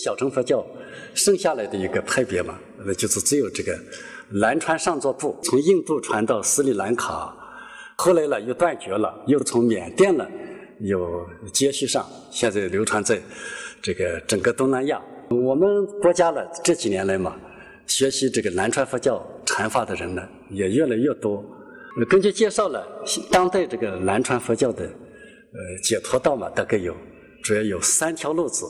小乘佛教剩下来的一个派别嘛，就是只有这个南传上座部，从印度传到斯里兰卡，后来呢又断绝了，又从缅甸呢又接续上，现在流传在这个整个东南亚。我们国家呢这几年来嘛，学习这个南传佛教禅法的人呢也越来越多。根据介绍呢，当代这个南传佛教的解脱道嘛，大概主要有3条路子。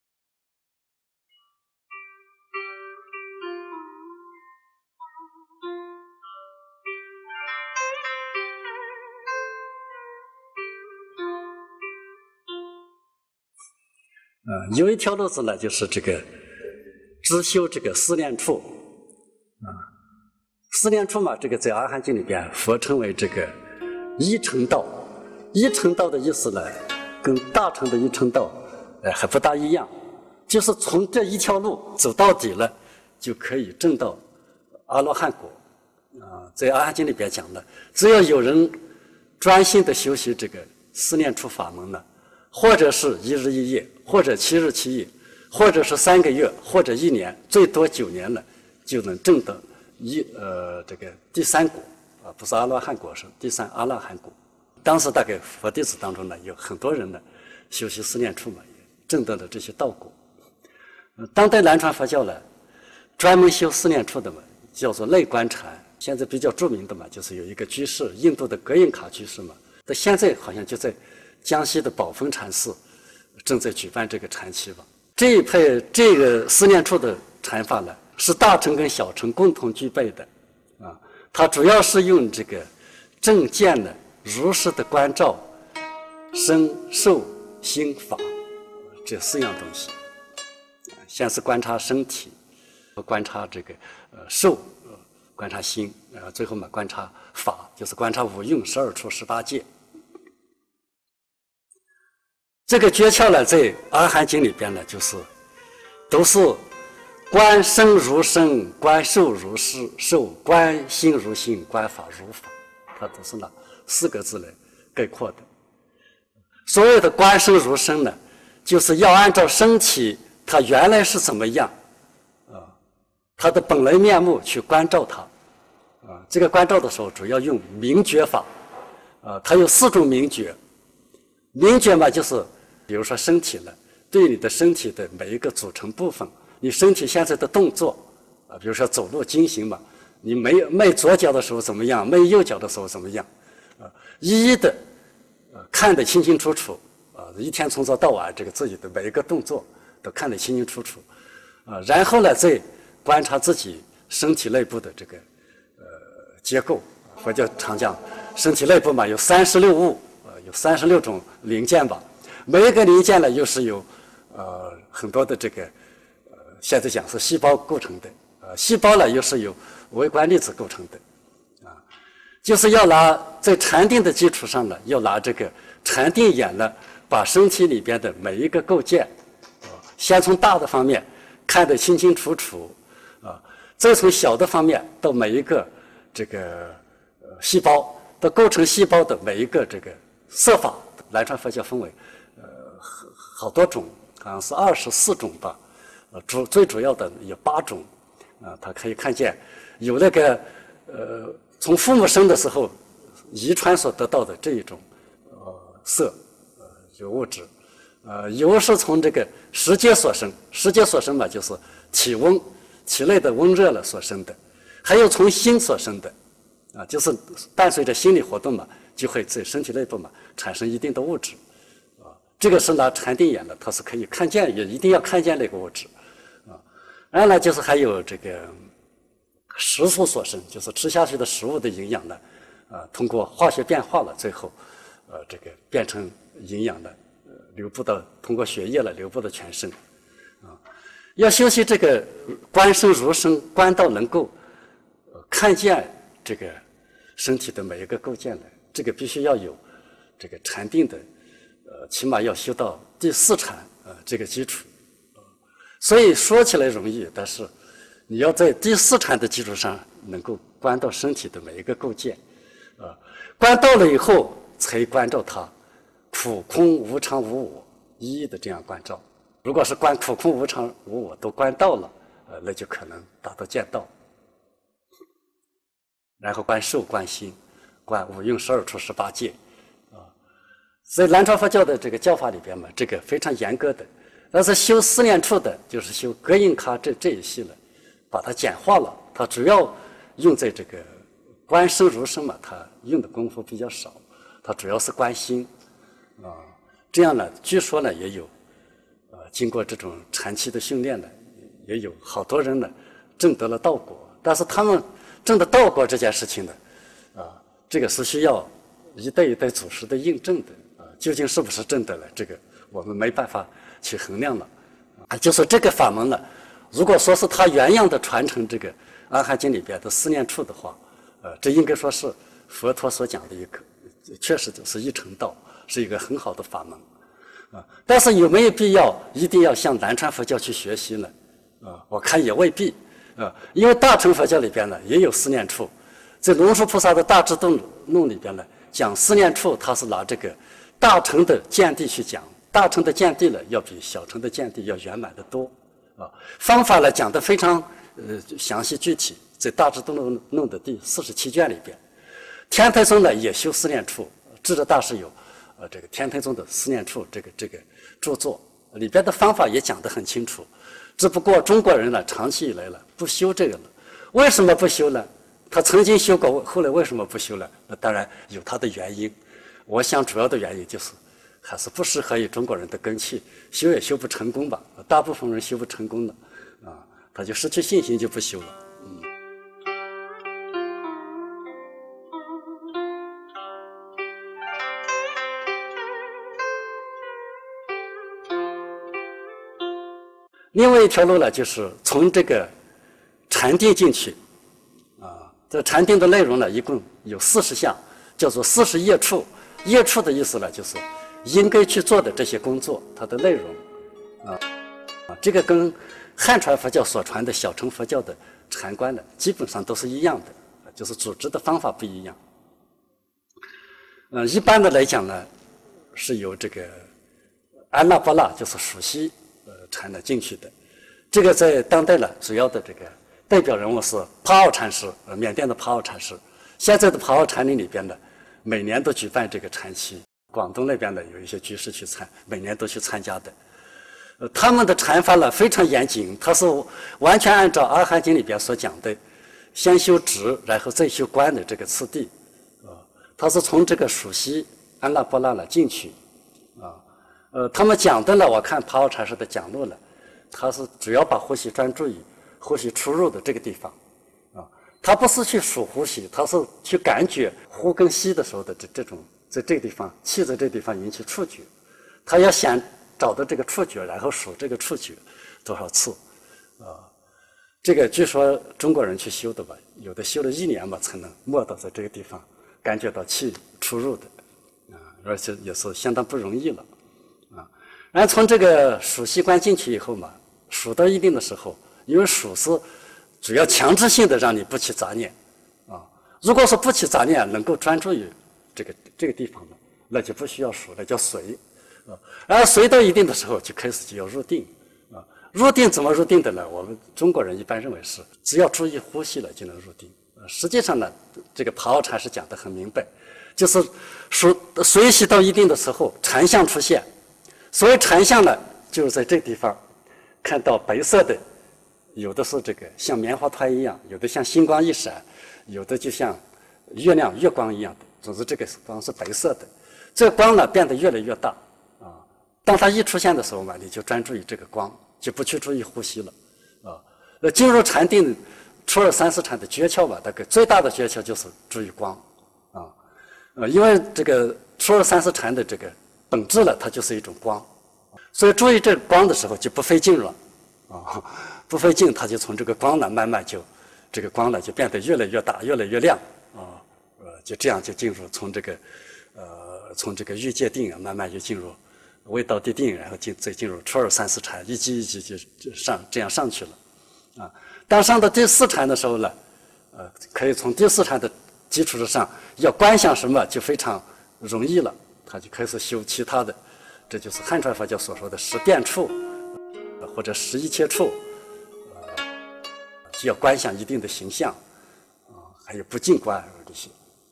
有一条路子呢，就是这个只修这个思念处思念处嘛，这个在《阿含经》里边，佛称为这个一乘道。一乘道的意思呢，跟大乘的一乘道还不大一样，就是从这一条路走到底了，就可以证到阿罗汉果。在《阿含经》里边讲了，只要有人专心的修习这个思念处法门呢，或者是1日1夜，或者7日7夜，或者是3个月，或者1年，最多9年了，就能证得这个第3果不是阿罗汉果，是第3阿罗汉果。当时大概佛弟子当中呢，有很多人呢修习思念处嘛，也证得了这些道果。当代南传佛教呢，专门修思念处的嘛，叫做内观禅。现在比较著名的嘛，就是有一个居士，印度的格印卡居士嘛，他现在好像就在江西的宝峰禅寺正在举办这个禅期吧。这一派这个思念处的禅法呢，是大乘跟小乘共同具备的它主要是用这个正见的如实的关照身受心法这4样东西。先是观察身体，观察这个受，观察心，最后嘛观察法，就是观察五蕴、12处、18界。这个诀窍呢，在《阿含经》里边呢，都是观身如身，观受如受，观心如心，观法如法，它都是那4个字来概括的。所谓的观身如身呢，就是要按照身体它原来是怎么样它的本来面目去关照它这个关照的时候，主要用明觉法它有4种明觉。明觉嘛，就是比如说身体呢，对你的身体的每一个组成部分，你身体现在的动作比如说走路经行嘛，你迈左脚的时候怎么样，迈右脚的时候怎么样一一的看得清清楚楚一天从早到晚，这个自己的每一个动作都看得清清楚楚然后呢，再观察自己身体内部的这个结构。佛教常讲身体内部嘛，有36物有36种零件吧，每一个零件呢又是有很多的这个现在讲是细胞构成的细胞呢又是由微观粒子构成的就是要拿在禅定的基础上呢，要拿这个禅定眼呢，把身体里边的每一个构件先从大的方面看得清清楚楚再从小的方面到每一个这个细胞到构成细胞的每一个这个色法。南传佛教分为好多种，好像是24种吧最主要的有8种它可以看见有那个从父母生的时候遗传所得到的这一种色有物质有是从这个时节所生，时节所生嘛，就是体温体内的温热了所生的，还有从心所生的就是伴随着心理活动嘛，就会在身体内部嘛产生一定的物质这个是拿禅定眼的，它是可以看见，也一定要看见那个物质然后呢，就是还有这个食素所生，就是吃下去的食物的营养呢通过化学变化了，最后这个变成营养的流布到通过血液了流布到全身要修习这个观身如身，观到能够看见这个身体的每一个构件来，这个必须要有这个禅定的起码要修到第4禅这个基础所以说起来容易，但是你要在第4禅的基础上能够观到身体的每一个构件观到了以后才关照它苦空无常无我，一一的这样关照如果是观苦空无常无我都观到了，那就可能达到见道。然后观受、观心、观五蕴12处18界，在南传佛教的这个教法里边嘛，这个非常严格的。但是修4念处的，就是修格印卡这一系了，把它简化了。它主要用在这个观身如身嘛，它用的功夫比较少。它主要是观心，这样呢，据说呢也有，经过这种长期的训练呢，也有好多人呢证得了道果。但是他们证得道果这件事情呢，这个是需要一代一代祖师的印证的，究竟是不是真的了，这个我们没办法去衡量了。就是这个法门呢，如果说是他原样的传承这个《阿含经》里边的4念处的话，这应该说是佛陀所讲的一个，确实就是一成道，是一个很好的法门。但是有没有必要一定要向南传佛教去学习呢？我看也未必。因为大乘佛教里边呢也有4念处，在龙树菩萨的大智度论里边呢讲4念处，他是拿这个大乘的见地去讲，大乘的见地呢要比小乘的见地要圆满得多，方法呢讲得非常详细具体，在大智度论的第47卷里边。天台宗呢也修4念处，智者大师有这个天台宗的4念处这个著作里边的方法也讲得很清楚。只不过中国人呢长期以来了不修这个了。为什么不修呢？他曾经修过，后来为什么不修了？那当然有他的原因。我想主要的原因就是还是不适合于中国人的根器，修也修不成功吧。大部分人修不成功了，他就失去信心就不修了。另外一条路呢，就是从这个禅定进去，这禅定的内容呢，一共有40项，叫做40业处。业处的意思呢，就是应该去做的这些工作，它的内容，这个跟汉传佛教所传的小乘佛教的禅观呢，基本上都是一样的，就是组织的方法不一样。一般的来讲呢，是由这个安那波那，就是熟悉禅呢进去的。这个在当代呢，主要的这个代表人物是帕奥禅师，缅甸的帕奥禅师。现在的帕奥禅林里边呢，每年都举办这个禅期，广东那边呢有一些居士去每年都去参加的。他们的禅法呢非常严谨，他是完全按照《阿含经》里边所讲的，先修直，然后再修观的这个次第。他是从这个熟悉安那波那呢进去，他们讲的呢，我看帕奥禅师的讲论呢，他是主要把呼吸专注于呼吸出入的这个地方，他不是去数呼吸，他是去感觉呼跟吸的时候的这种在这个地方气在这个地方引起触觉，他要想找到这个触觉，然后数这个触觉多少次，这个据说中国人去修的吧，有的修了1年吧才能摸到在这个地方感觉到气出入的，而且也是相当不容易了。然后从这个数息观进去以后嘛，数到一定的时候，因为数是主要强制性的让你不起杂念，如果说不起杂念，能够专注于这个地方呢，那就不需要数，那叫随，然后随到一定的时候就开始就要入定，入定怎么入定的呢？我们中国人一般认为是只要注意呼吸了就能入定，实际上呢，这个帕奥禅师讲得很明白，就是随息到一定的时候，禅相出现。所谓禅相呢，就是在这个地方看到白色的，有的是这个像棉花团一样，有的像星光一闪，有的就像月光一样的。总之，这个光是白色的。这个光呢变得越来越大，当它一出现的时候嘛，你就专注于这个光，就不去注意呼吸了，那进入禅定初二三四禅的诀窍吧，大概最大的诀窍就是注意光，因为这个初二三四禅的这个本质了，它就是一种光，所以注意这个光的时候就不费劲了，不费劲，它就从这个光呢慢慢就这个光呢就变得越来越大，越来越亮，就这样就进入从这个欲界定慢慢就进入味道地定，然后再进入初二三四禅，一级一级就这样上去了，当上到第4禅的时候呢，可以从第4禅的基础之上要观想什么就非常容易了。他就开始修其他的，这就是汉传佛教所说的10变处， 或者识一切处，就要观想一定的形象，还有不净观这些。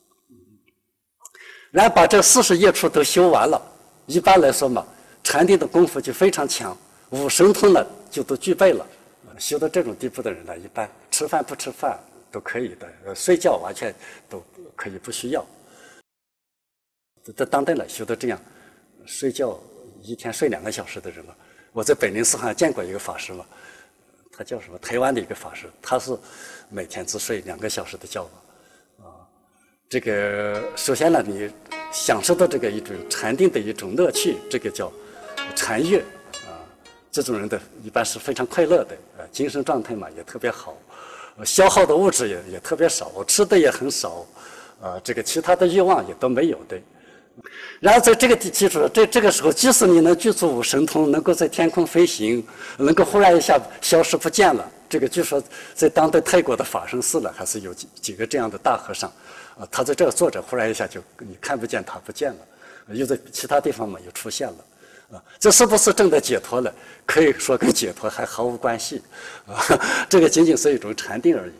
然后把这40业处都修完了，一般来说嘛，禅定的功夫就非常强，五神通呢就都具备了。修到这种地步的人呢，一般吃饭不吃饭都可以的，睡觉完全都可以不需要。在当代呢，修到这样，睡觉一天睡2个小时的人嘛，我在北宁寺好像见过一个法师嘛，他叫什么？台湾的一个法师，他是每天只睡2个小时的觉嘛，这个首先呢，你享受到这个一种禅定的一种乐趣，这个叫禅悦这种人的一般是非常快乐的，精神状态嘛也特别好，消耗的物质也特别少，吃的也很少，这个其他的欲望也都没有的。然后在这个基础上，这个时候，即使你能具足五神通，能够在天空飞行，能够忽然一下消失不见了，这个据说在当代泰国的法身寺了，还是有几个这样的大和尚，他在这儿坐着，忽然一下就你看不见他不见了，又在其他地方嘛又出现了。这是不是真的解脱了？可以说跟解脱还毫无关系，这个仅仅是一种禅定而已。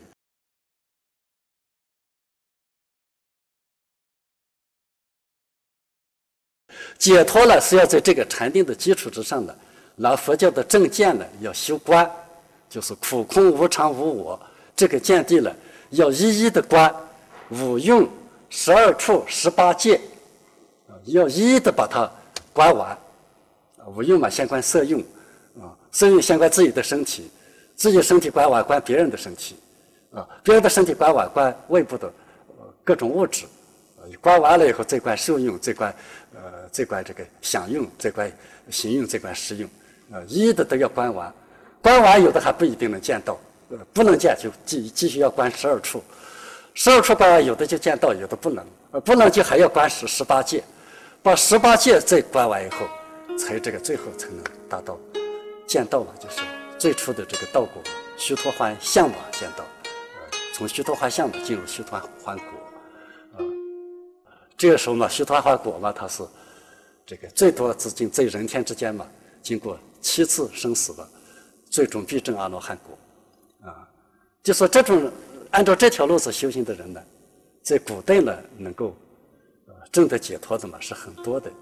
解脱了是要在这个禅定的基础之上的，拿佛教的正见呢，要修观，就是苦空无常无我这个见地了，要一一的观五蕴、12处、18界，要一一的把它观完。五蕴嘛，先观色蕴，色蕴先观自己的身体，自己身体观完，观别人的身体，别人的身体观完，观外部的各种物质，观完了以后再观受蕴，再观这个想蕴，再观行蕴，再观识蕴，一一的都要观完。观完有的还不一定能见到，不能见就继续要观12处，12处观完有的就见到，有的不能，不能就还要观18界，把18界再观完以后。才这个最后才能达到见道嘛，就是最初的这个道果，须陀洹相嘛见道，从须陀洹相嘛进入须陀洹果，这个时候嘛，须陀洹果嘛，它是这个最多至今在人天之间嘛，经过7次生死了，最终必证阿罗汉果，就说这种按照这条路子修行的人呢，在古代呢能够证得解脱的嘛是很多的。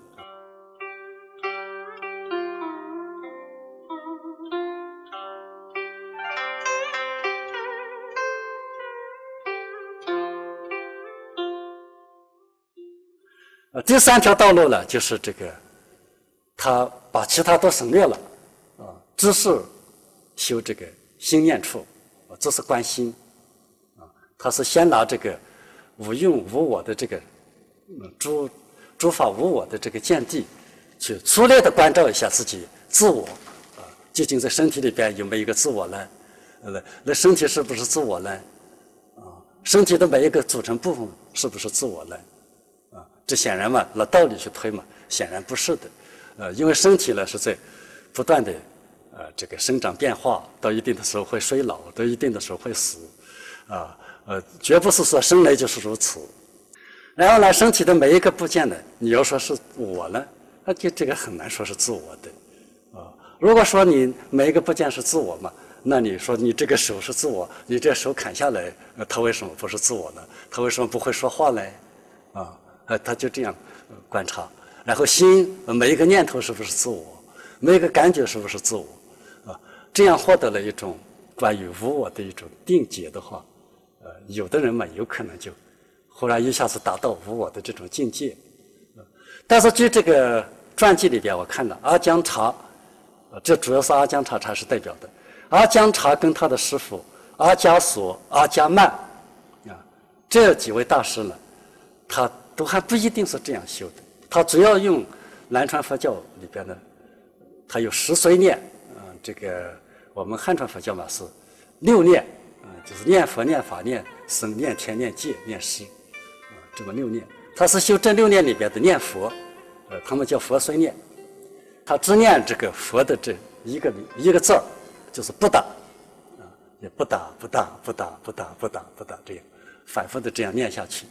第3条道路呢，就是这个，他把其他都省略了，只是修这个心念处，这是观心，他是先拿这个无蕴无我的这个诸法无我的这个见地，去粗略的关照一下自己自我，究竟在身体里边有没有一个自我呢？那身体是不是自我呢？身体的每一个组成部分是不是自我呢？这显然嘛，拿道理去推嘛，显然不是的，因为身体呢是在不断的这个生长变化，到一定的时候会衰老，到一定的时候会死，绝不是说生来就是如此。然后呢，身体的每一个部件呢，你要说是我呢，那就这个很难说是自我的，如果说你每一个部件是自我嘛，那你说你这个手是自我，你这手砍下来，它为什么不是自我呢？它为什么不会说话呢？他就这样观察，然后心每一个念头是不是自我，每一个感觉是不是自我，这样获得了一种关于无我的一种定解的话，有的人嘛有可能就忽然一下子达到无我的这种境界。但是据这个传记里边我看了阿姜查，这主要是阿姜查才是代表的，阿姜查跟他的师父阿伽索、阿伽曼这几位大师呢，他都还不一定是这样修的，他主要用南传佛教里边的，他有10随念，这个我们汉传佛教嘛是6念，就是念佛、念法、念僧、念天、念戒、念师，这么6念，他是修这6念里边的念佛，他们叫佛随念，他只念这个佛的这一个字儿，就是不打，也不打不打不打不打不打不打这样反复的这样念下去。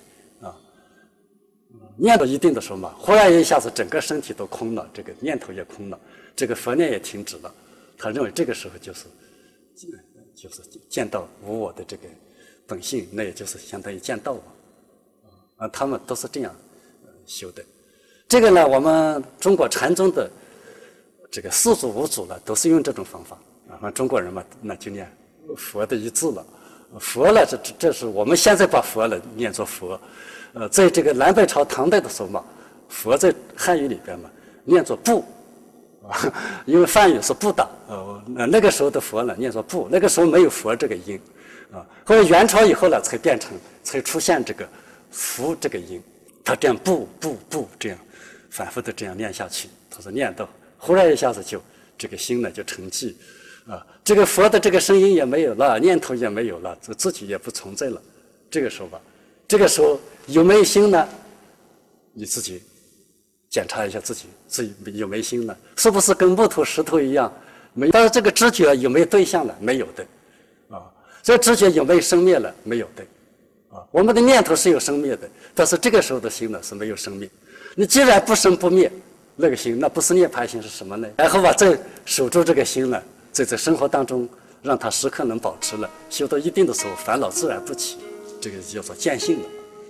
念到一定的时候嘛，忽然一下子整个身体都空了，这个念头也空了，这个佛念也停止了， 他认为这个时候就是见到无我的这个本性，那也就是相当于见道嘛。他们都是这样修的。这个呢，我们中国禅宗的这个四祖五祖呢，都是用这种方法啊。中国人嘛，那就念佛的一字了。佛了，这是我们现在把佛了念作佛。在这个南北朝唐代的时候嘛，佛在汉语里边嘛念作不，因为梵语是不打。那个时候的佛呢念作不，那个时候没有佛这个音啊。后来元朝以后呢，才出现这个福这个音。他这样不这样反复的这样念下去，他说念到忽然一下子就这个心呢就沉寂啊，这个佛的这个声音也没有了，念头也没有了，自己也不存在了。这个时候吧，这个时候有没有心呢？你自己检查一下自己有没有心呢？是不是跟木头石头一样？没有。但是这个知觉有没有对象了？没有的啊。这知觉有没有生灭了？没有的啊。我们的念头是有生灭的，但是这个时候的心呢是没有生灭。你既然不生不灭，那个心那不是涅槃心是什么呢？然后吧，再守住这个心呢，在生活当中让它时刻能保持了，修到一定的时候，烦恼自然不起，这个叫做见性了。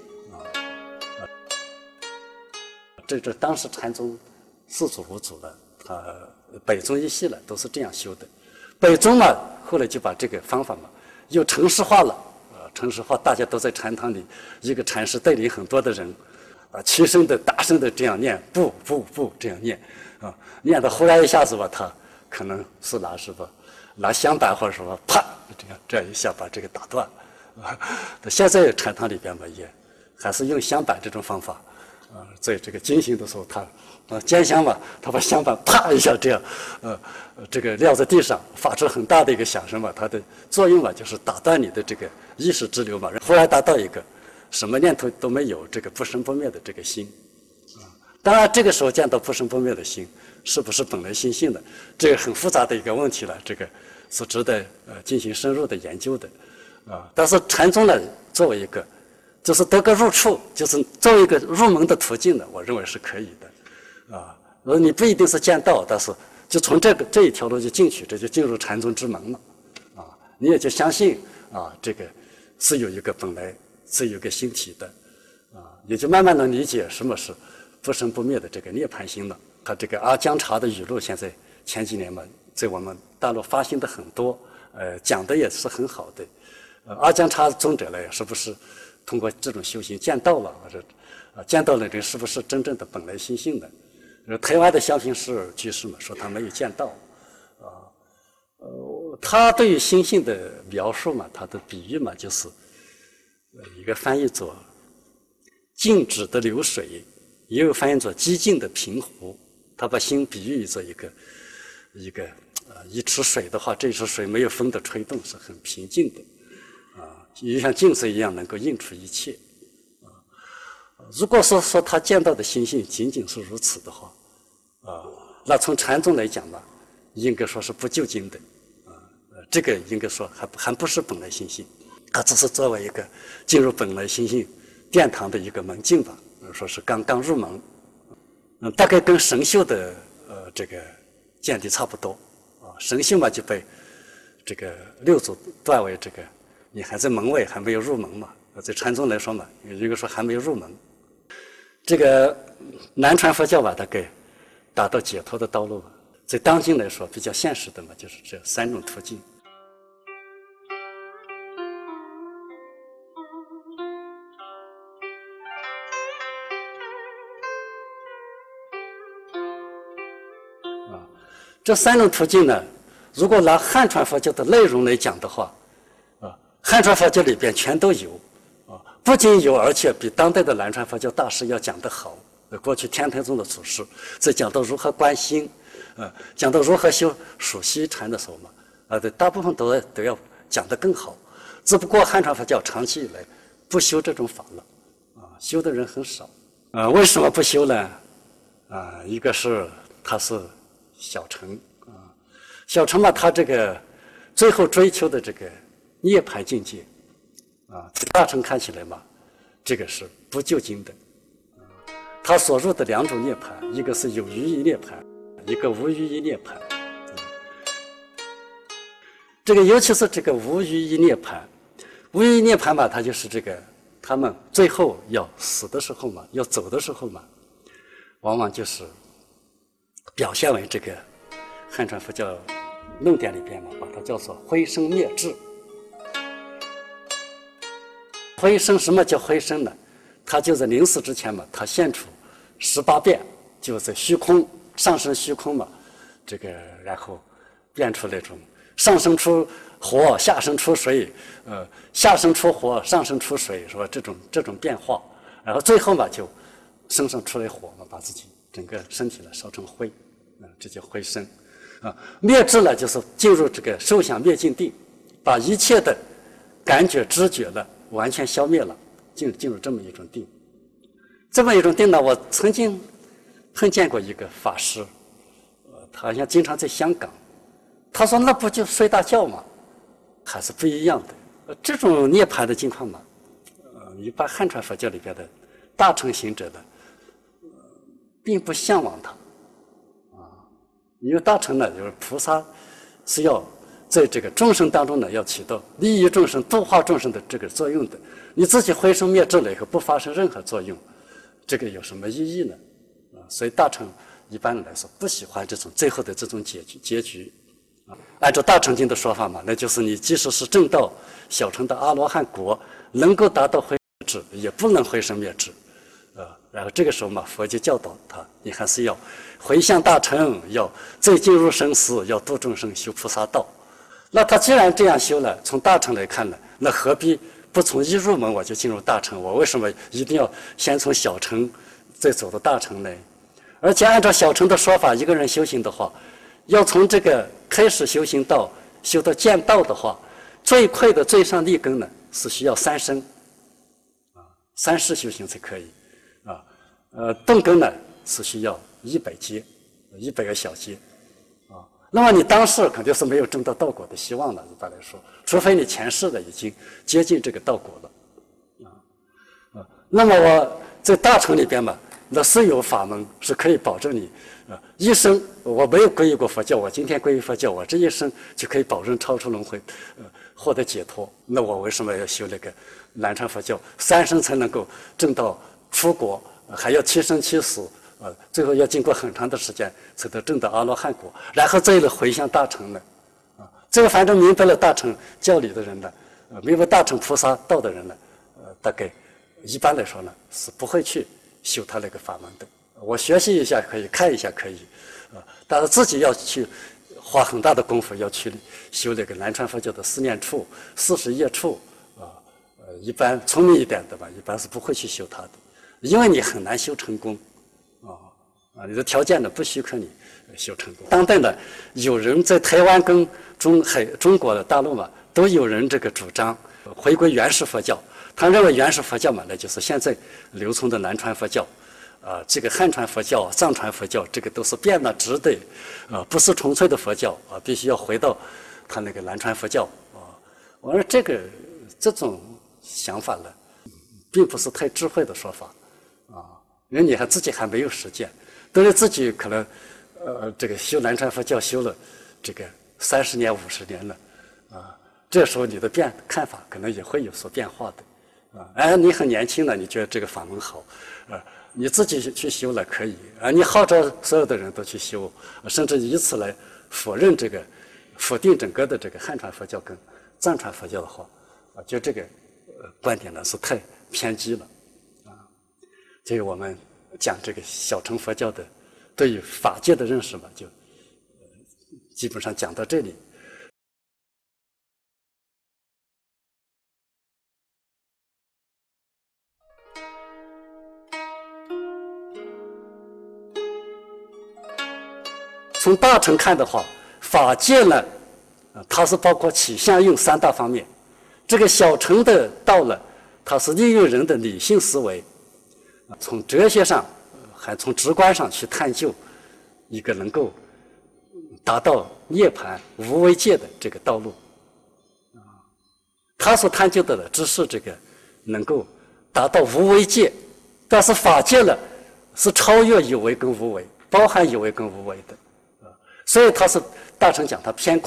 这当时禅宗四祖五祖了，北宗一系了都是这样修的。北宗嘛，后来就把这个方法嘛又程式化了，程式化，大家都在禅堂里，一个禅师带领很多的人，齐声的大声的这样念，不这样念，念到忽然一下子吧，他可能是拿香板或者说啪这样一下把这个打断。现在禅堂里边吧也还是用香板这种方法。在这个进行的时候，他煎香嘛，他把香板啪一下这样，这个撂在地上，发出很大的一个响声嘛。它的作用嘛，就是打断你的这个意识之流嘛，忽然达到一个什么念头都没有，这个不生不灭的这个心。当然，这个时候见到不生不灭的心，是不是本来心性的，这个很复杂的一个问题了，这个是值得进行深入的研究的。但是禅宗呢，作为一个就是得个入处，就是作为一个入门的途径呢，我认为是可以的，你不一定是见道，但是就从这一条路就进去，这就进入禅宗之门了，你也就相信这个是有一个本来是有一个心体的，也就慢慢能理解什么是不生不灭的这个涅槃心了。他这个阿姜查的语录，现在前几年嘛，在我们大陆发行的很多，讲的也是很好的。阿姜查宗者呢，是不是通过这种修行见到了，或者见到了这个是不是真正的本来心性的？台湾的香平师居士嘛，说他没有见到，他对于心性的描述嘛，他的比喻嘛，就是一个翻译作静止的流水，也有翻译作寂静的平湖。他把心比喻作一池水的话，这池水没有风的吹动，是很平静的。也像镜子一样能够映出一切。如果说他见到的心性仅仅是如此的话，那从禅宗来讲呢，应该说是不究竟的，这个应该说还不是本来心性，它只是作为一个进入本来心性殿堂的一个门径吧，说是刚刚入门，大概跟神秀的这个见地差不多，神秀嘛就被这个六祖断为这个。你还在门外，还没有入门嘛？在禅宗来说嘛，应该说还没有入门。这个南传佛教把它给达到解脱的道路，在当今来说比较现实的嘛，就是这三种途径。这三种途径呢，如果拿汉传佛教的内容来讲的话，汉传佛教里边全都有，不仅有，而且比当代的南传佛教大师要讲得好。过去天台宗的祖师在讲到如何观心，讲到如何修属息禅的时候嘛，大部分都要讲得更好。只不过汉传佛教长期以来不修这种法了，修的人很少。为什么不修呢？一个是他是小乘，小乘嘛，他这个最后追求的这个涅槃境界，大乘看起来嘛，这个是不究竟的。他所入的两种涅槃，一个是有余一涅槃，一个无余一涅槃。 这个尤其是这个无余一涅槃，无余一涅槃嘛，它就是这个他们最后要死的时候嘛，要走的时候嘛，往往就是表现为这个汉传佛教论点里边嘛，把它叫做灰生灭智。灰生，什么叫灰生呢？他就在临死之前嘛，他现出18变，就在虚空上升虚空嘛，这个然后变出那种上升出火，下升出水，下升出火，上升出水，是吧？这种变化，然后最后嘛就身上出来火嘛，把自己整个身体呢烧成灰，这叫灰生。灭智呢，就是进入这个受想灭尽定，把一切的感觉知觉呢完全消灭了，进入这么一种定。这么一种定呢，我曾经碰见过一个法师，他好像经常在香港，他说那不就睡大觉吗？还是不一样的。这种涅槃的境况嘛，一般汉传佛教里边的大乘行者呢，并不向往它，因为大乘呢，就是菩萨是要在这个众生当中呢，要起到利益众生、度化众生的这个作用的。你自己灰生灭智了以后，不发生任何作用，这个有什么意义呢？所以大乘一般来说不喜欢这种最后的这种结局。按照大乘经的说法嘛，那就是你即使是证到小乘的阿罗汉果，能够达到灰生智，也不能灰生灭智。然后这个时候嘛，佛就教导他，你还是要回向大乘，要再进入生死，要度众生，修菩萨道。那他既然这样修了，从大乘来看呢，那何必不从一入门我就进入大乘？我为什么一定要先从小乘再走到大乘呢？而且按照小乘的说法，一个人修行的话，要从这个开始修行到修到见道的话，最快的最上立根呢是需要3生，3世修行才可以顿根呢是需要100阶，100个小阶那么你当世肯定是没有证到道果的希望了，一般来说，除非你前世的已经接近这个道果了那么我在大乘里边嘛，那是有法门是可以保证你一生我没有皈依过佛教，我今天皈依佛教，我这一生就可以保证超出轮回，获得解脱。那我为什么要修那个南传佛教？3生才能够证到出国，还要7生7死，最后要经过很长的时间才能证到阿罗汉果，然后再来回向大乘呢？这个反正明白了大乘教理的人呢，明白大乘菩萨道的人呢，大概一般来说呢是不会去修他那个法门的。我学习一下可以，看一下可以，但是自己要去花很大的功夫，要去修那个南传佛教的4念处、40业处一般聪明一点的吧，一般是不会去修它的，因为你很难修成功你的条件呢不许可你修成功。当代呢，有人在台湾跟中国的大陆嘛，都有人这个主张回归原始佛教。他认为原始佛教嘛，那就是现在流通的南传佛教。这个汉传佛教、藏传佛教，这个都是变了质的，不是纯粹的佛教必须要回到他那个南传佛教我说这种想法呢，并不是太智慧的说法因为你自己还没有实践，等于自己可能这个修南传佛教修了这个30年、50年了这时候你的看法可能也会有所变化的你很年轻了，你觉得这个法门好你自己去修了可以你号召所有的人都去修，甚至以此来否定整个的这个汉传佛教跟藏传佛教的话就这个观点呢是太偏激了这个我们讲这个小乘佛教的对于法界的认识嘛，就基本上讲到这里。从大乘看的话，法界呢，它是包括起相用3大方面。这个小乘的道呢，它是利用人的理性思维，从哲学上，还从直观上去探究一个能够达到涅槃无为界的这个道路。他所探究的呢，只是这个能够达到无为界，但是法界呢，是超越有为跟无为，包含有为跟无为的。所以他是大乘讲他偏空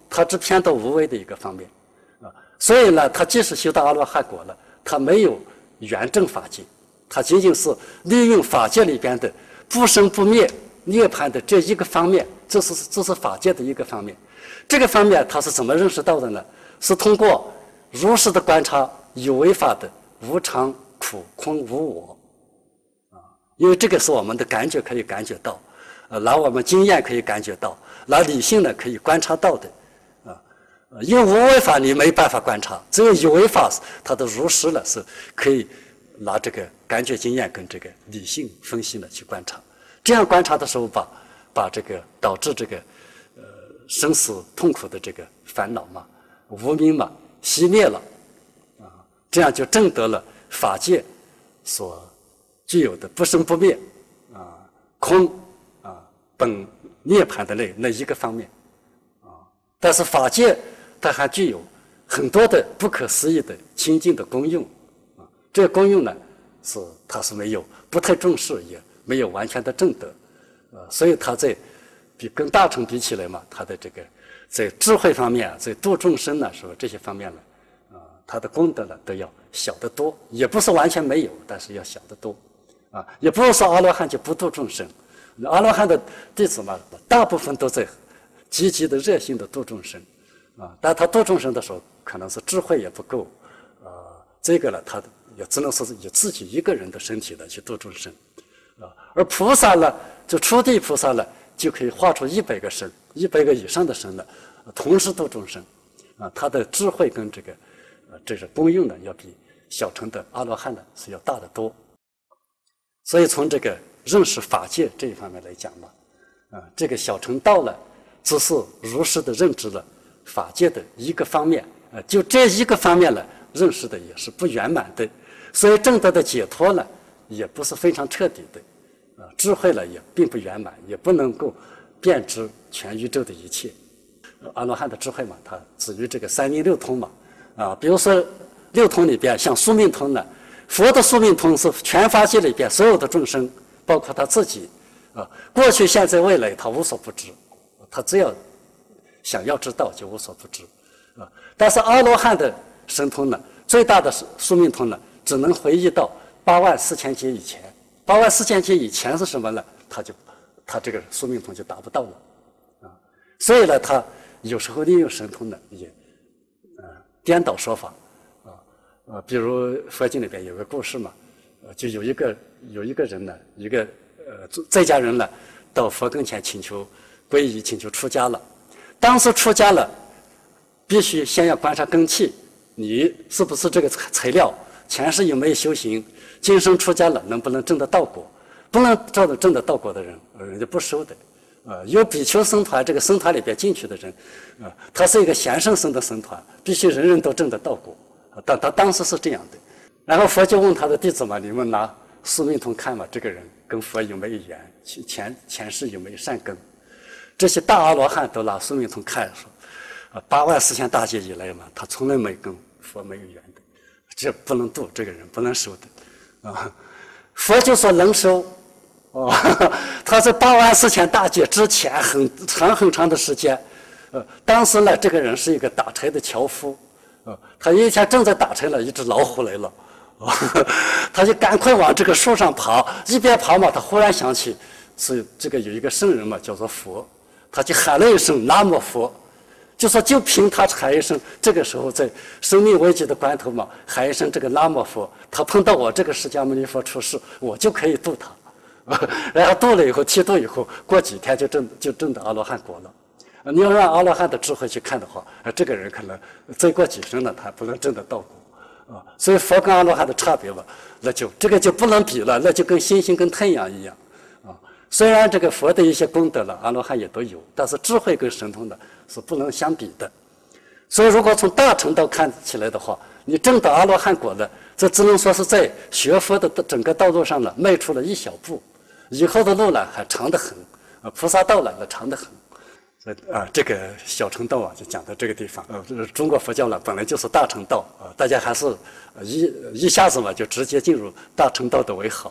他只偏到无为的一个方面啊。所以呢，他即使修到阿罗汉果了，他没有圆正法界，他仅仅是利用法界里边的不生不灭涅槃的这一个方面，这是法界的一个方面。这个方面他是怎么认识到的呢？是通过如实的观察有为法的无常、苦、空、无我啊，因为这个是我们的感觉可以感觉到，拿我们经验可以感觉到，拿理性呢可以观察到的啊。因为无为法你没办法观察，只有有为法它的如实了是可以拿这个感觉经验跟这个理性分析呢去观察。这样观察的时候，把这个导致这个生死痛苦的这个烦恼嘛、无明嘛熄灭了啊，这样就证得了法界所具有的不生不灭啊、空啊、本涅槃的那一个方面啊。但是法界它还具有很多的不可思议的清净的功用啊，这个功用呢它是没有不太重视，也没有完全的证得所以它跟大乘比起来嘛，它的这个在智慧方面在度众生呢，说这些方面呢它的功德呢都要小得多，也不是完全没有，但是要小得多啊。也不是说阿罗汉就不度众生，阿罗汉的弟子嘛，大部分都在积极的热心的度众生啊。但他度众生的时候，可能是智慧也不够这个呢，他也只能是以自己一个人的身体来去度众生啊。而菩萨呢，就初地菩萨呢，就可以画出100个身，100个以上的身了，同时度众生啊。他的智慧跟这个功用呢，要比小乘的阿罗汉呢是要大得多。所以从这个认识法界这一方面来讲嘛，这个小乘道呢，只是如实的认知了法界的一个方面就这一个方面呢，认识的也是不圆满的，所以证得的解脱呢，也不是非常彻底的智慧呢也并不圆满，也不能够遍知全宇宙的一切。阿罗汉的智慧嘛，它止于这个三明六通嘛比如说六通里边，像宿命通呢，佛的宿命通是全法界里边所有的众生，包括他自己过去、现在、未来，他无所不知，他只要想要知道就无所不知但是阿罗汉的神通呢，最大的宿命通呢，只能回忆到84000劫以前。84000劫以前是什么呢？他这个宿命通就达不到了所以呢，他有时候利用神通呢，也颠倒说法比如佛经里边有个故事嘛就有一个人呢，一个在家人呢，到佛跟前请求皈依，请求出家了。当时出家了，必须先要观察根器，你是不是这个材料，前世有没有修行，今生出家了能不能证得道果。不能证得道果的人，人家不收的有比丘僧团，这个僧团里边进去的人他是一个贤圣僧的僧团，必须人人都证得道果他当时是这样的。然后佛就问他的弟子嘛，你们拿宿命通看嘛，这个人跟佛有没有缘，前世有没有善根。这些大阿罗汉都拿宿命通看，说84000大劫以来嘛，他从来没跟佛没有缘的，这不能度，这个人不能收的佛就说能收他在84000大劫之前很长的时间当时呢，这个人是一个打柴的樵夫他有一天正在打柴了，一只老虎来了他就赶快往这个树上爬，一边爬嘛，他忽然想起是这个有一个圣人嘛，叫做佛，他就喊了一声南无佛，就说就凭他喊一声，这个时候在生命危急的关头嘛，喊一声这个南无佛，他碰到我这个释迦牟尼佛出世，我就可以度他然后度了以后，剃度以后，过几天就证得阿罗汉果了。你要让阿罗汉的智慧去看的话，这个人可能再过几生呢，他不能证得道果所以佛跟阿罗汉的差别吧，那就这个就不能比了，那就跟星星跟太阳一样虽然这个佛的一些功德了，阿罗汉也都有，但是智慧跟神通的是不能相比的。所以如果从大乘道看起来的话，你证得阿罗汉果了，这只能说是在学佛的整个道路上呢迈出了一小步，以后的路呢还长得很菩萨道呢那长得很这个小乘道就讲到这个地方中国佛教呢本来就是大乘道大家还是一下子嘛就直接进入大乘道的为好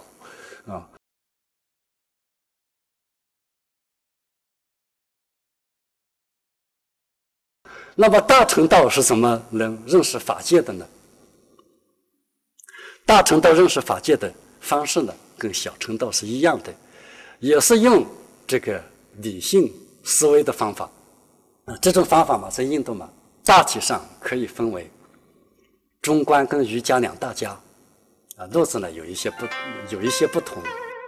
那么大乘道是怎么能认识法界的呢？大乘道认识法界的方式呢，跟小乘道是一样的，也是用这个理性思维的方法。这种方法嘛，在印度嘛，大体上可以分为中观跟瑜伽两大家。路子呢有一些不同。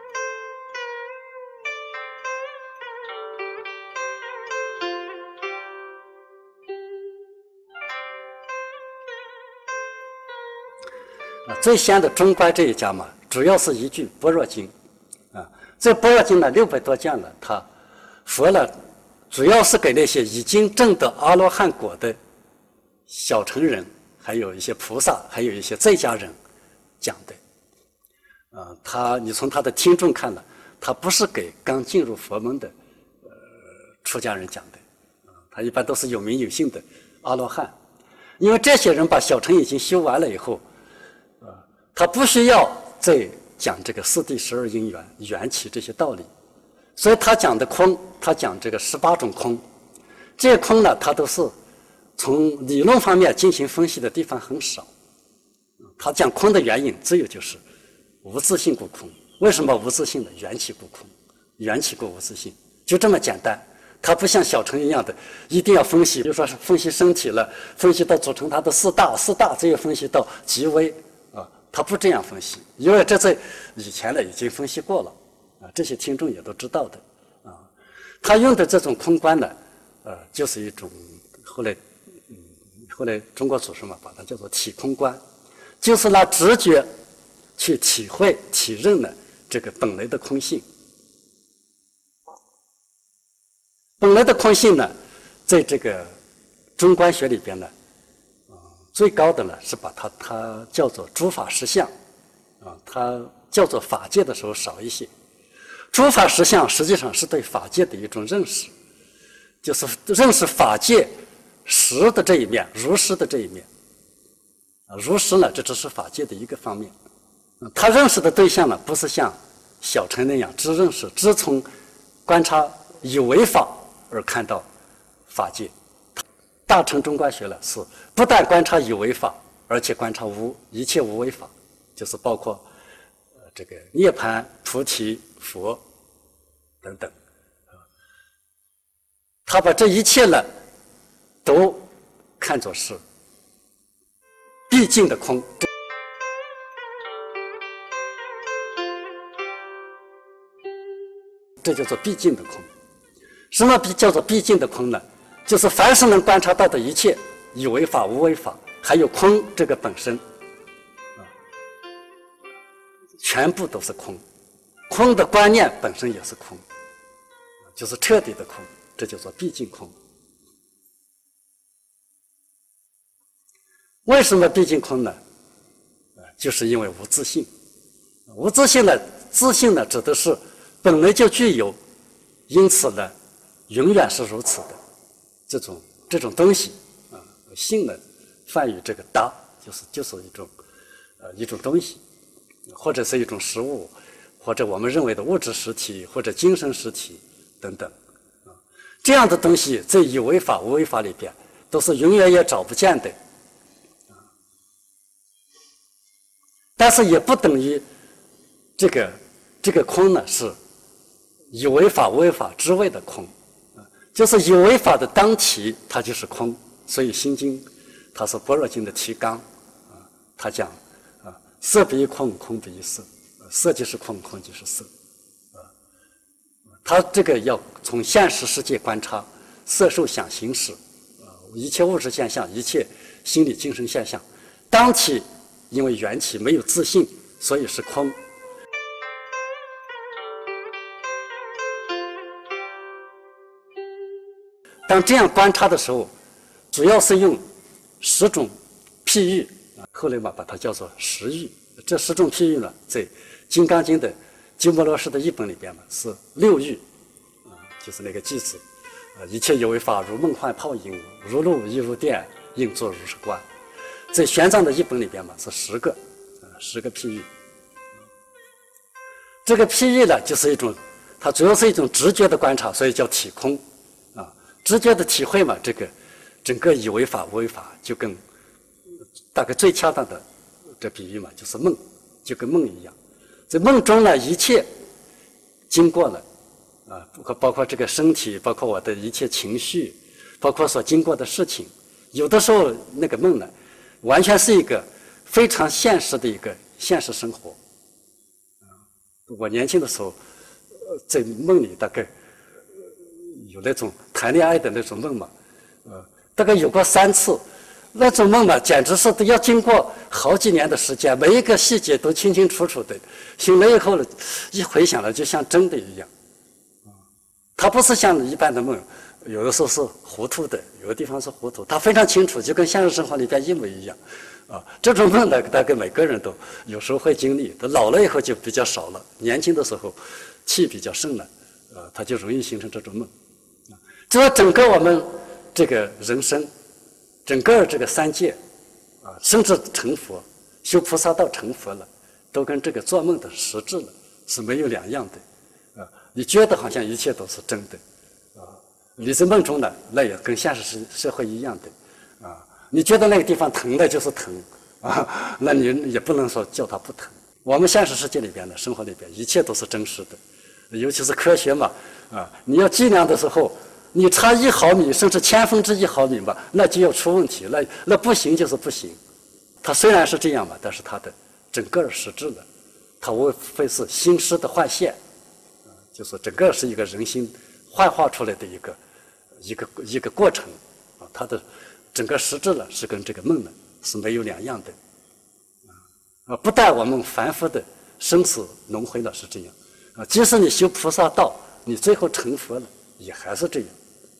最先的中观这一家嘛，主要是依据《般若经》这《般若经》呢600多卷了，它佛呢主要是给那些已经证得阿罗汉果的小乘人，还有一些菩萨，还有一些在家人讲的。你从他的听众看了，他不是给刚进入佛门的出家人讲的，他一般都是有名有姓的阿罗汉，因为这些人把小乘已经修完了以后。他不需要再讲这个四谛12因缘、缘起这些道理，所以他讲的空，他讲这个18种空，这些空呢，他都是从理论方面进行分析的地方很少。他讲空的原因，只有就是无自性故空。为什么无自性呢？缘起故空，缘起故无自性，就这么简单。他不像小乘一样的，一定要分析，比如说是分析身体了，分析到组成它的四大，这又分析到极微。他不这样分析，因为这在以前呢已经分析过了，这些听众也都知道的，他用的这种空观呢，就是一种后来中国祖师嘛把它叫做体空观，就是拿直觉去体会、体认呢这个本来的空性。本来的空性呢，在这个中观学里边呢。最高的呢是把它叫做诸法实相，它叫做法界的时候少一些。诸法实相实际上是对法界的一种认识，就是认识法界实的这一面，如实的这一面。如实呢，这只是法界的一个方面。他认识的对象呢，不是像小乘那样只认识、只从观察有为法而看到法界。大乘中观学呢是不但观察有为法，而且观察一切无为法，就是包括这个涅槃、菩提、佛等等。他把这一切呢都看作是毕竟的空。这叫做毕竟的空。什么叫做毕竟的空呢？就是凡是能观察到的一切有为法、无为法，还有空这个本身，全部都是空。空的观念本身也是空，就是彻底的空，这叫做毕竟空。为什么毕竟空呢？就是因为无自性。无自性呢，自性呢指的是本来就具有，因此呢，永远是如此的。这种东西性呢，泛于这个达，就是一种东西，或者是一种实物，或者我们认为的物质实体，或者精神实体等等这样的东西在有为法、无为法里边都是永远也找不见的。但是也不等于这个空呢是有为法、无为法之外的空。就是有为法的当体，它就是空，所以《心经》它是《般若经》的提纲，它讲色比空，空比色，色即是空，空即是色，它这个要从现实世界观察色受想行识，一切物质现象，一切心理精神现象，当体因为缘起没有自性，所以是空。当这样观察的时候，主要是用10种譬喻，后来嘛把它叫做10喻。这10种譬喻呢，在《金刚经》的鸠摩罗什的译本里边嘛是6喻，就是那个句子，一切有为法如梦幻泡影，如露亦如电，应作如是观。在玄奘的译本里边嘛是10个譬喻。这个譬喻呢，就是它主要是一种直觉的观察，所以叫体空。直觉的体会嘛，这个整个以为法无为法就跟大概最恰当的这比喻嘛，就是梦，就跟梦一样。在梦中呢，一切经过了包括这个身体，包括我的一切情绪，包括所经过的事情，有的时候那个梦呢，完全是一个非常现实的一个现实生活。我年轻的时候，在梦里大概有那种谈恋爱的那种梦嘛，大概有过3次。那种梦嘛，简直是都要经过好几年的时间，每一个细节都清清楚楚的。醒了以后呢，一回想了，就像真的一样。它不是像一般的梦，有的时候是糊涂的，有的地方是糊涂，它非常清楚，就跟现实生活里边一模一样。这种梦呢，大概每个人都有时候会经历，等老了以后就比较少了。年轻的时候气比较盛了，它就容易形成这种梦。这整个我们这个人生。整个这个3界甚至成佛修菩萨道成佛了，都跟这个做梦的实质了是没有两样的。你觉得好像一切都是真的你在梦中呢，那也跟现实社会一样的你觉得那个地方疼的就是疼那你也不能说叫它不疼。我们现实世界里边的生活里边，一切都是真实的，尤其是科学嘛你要计量的时候。你差1毫米甚至千分之1毫米吧，那就要出问题，那不行就是不行。它虽然是这样嘛，但是它的整个实质呢，它无非是心识的幻现，就是整个是一个人心幻化出来的一个过程它的整个实质呢是跟这个梦呢是没有两样的不但我们凡夫的生死轮回了是这样即使你修菩萨道，你最后成佛了，也还是这样。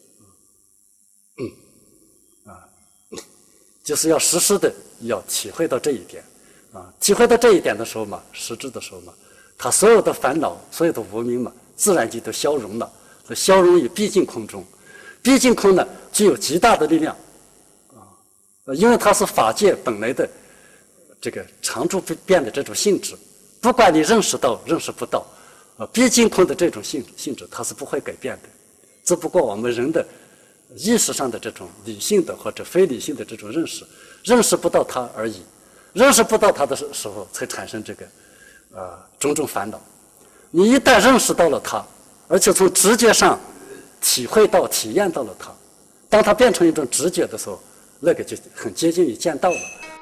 就是要时时的要体会到这一点体会到这一点的时候嘛，实质的时候嘛，他所有的烦恼，所有的无明嘛，自然就都消融了，消融于毕竟空中。毕竟空呢，具有极大的力量因为它是法界本来的这个常住不变的这种性质，不管你认识到认识不到毕竟空的这种性质，它是不会改变的。只不过我们人的意识上的这种理性的或者非理性的这种认识不到它而已，认识不到它的时候才产生这个种种烦恼。你一旦认识到了它，而且从直觉上体会到体验到了它，当它变成一种直觉的时候，那个就很接近于见道了。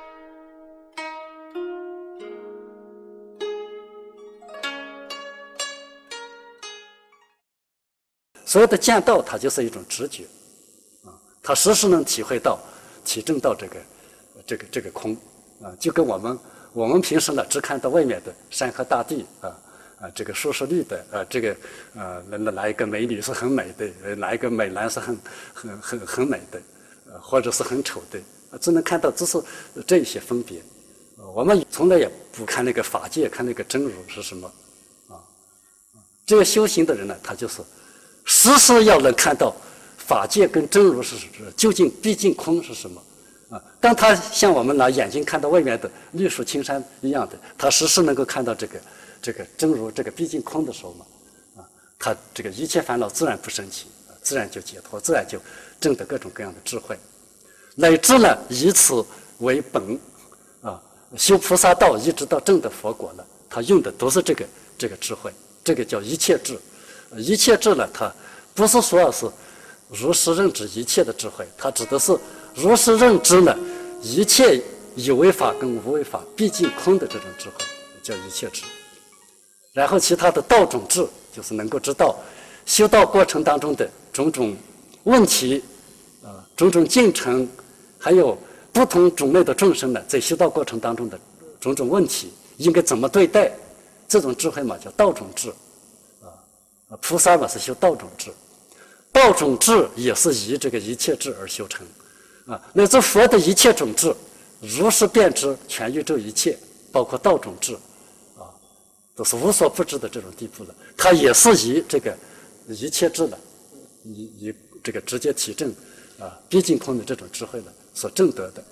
所有的见道，它就是一种直觉他时时能体会到、体证到这个空就跟我们平时呢只看到外面的山河大地这个树是绿的这个哪一个美女是很美的，哪一个美男是很美的或者是很丑的只能看到只是这些分别我们从来也不看那个法界，看那个真如是什么这个修行的人呢，他就是时时要能看到法界跟真如是究竟毕竟空是什么当他像我们拿眼睛看到外面的绿树青山一样的，他时时能够看到这个真如这个毕竟空的时候嘛他这个一切烦恼自然不生起自然就解脱，自然就证得各种各样的智慧，乃至呢以此为本修菩萨道一直到证得佛果了，他用的都是这个智慧，这个叫一切智。一切智呢，它不是说是如实认知一切的智慧，它指的是如实认知呢一切有为法跟无为法毕竟空的这种智慧，叫一切智。然后其他的道种智，就是能够知道修道过程当中的种种问题种种进程，还有不同种类的众生呢在修道过程当中的种种问题应该怎么对待，这种智慧嘛叫道种智菩萨嘛是修道种智，道种智也是以这个一切智而修成乃至佛的一切种智如是遍知全宇宙一切，包括道种智都是无所不知的这种地步了，它也是以这个一切智的以这个直接体证毕竟空的这种智慧了所证得的。